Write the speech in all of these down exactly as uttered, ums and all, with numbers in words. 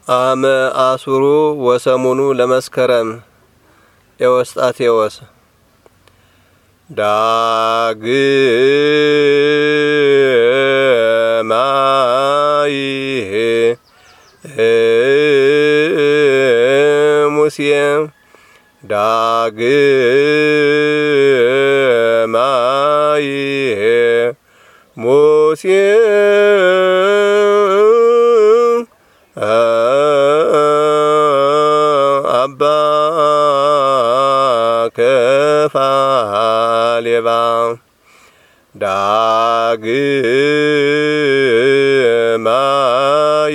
አመ አሱሩ ወሰሙኑ ለመስከረም የወስጣቴዎስ ዳግማይ ሙሴ ዳግማይ ሙሴ አባ ከፋሌባ ዳግማይ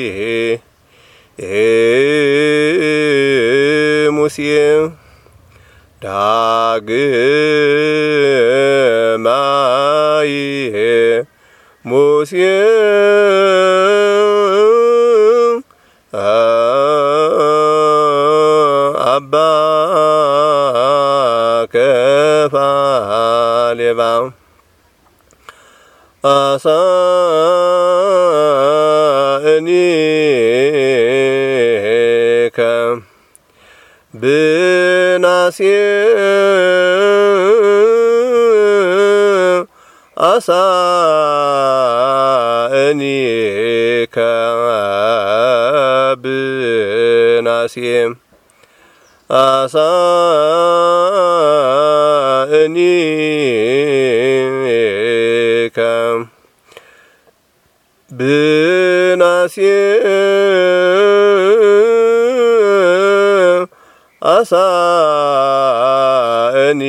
ሙሴ ዳግማይ ሙሴ አባ ከፋሌባ አሳእኒከ ብናሴ አሳእኒከ ብናሴ አሳእኒከ ብናሴ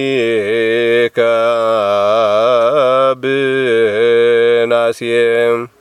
አሳእኒከ ብናሴ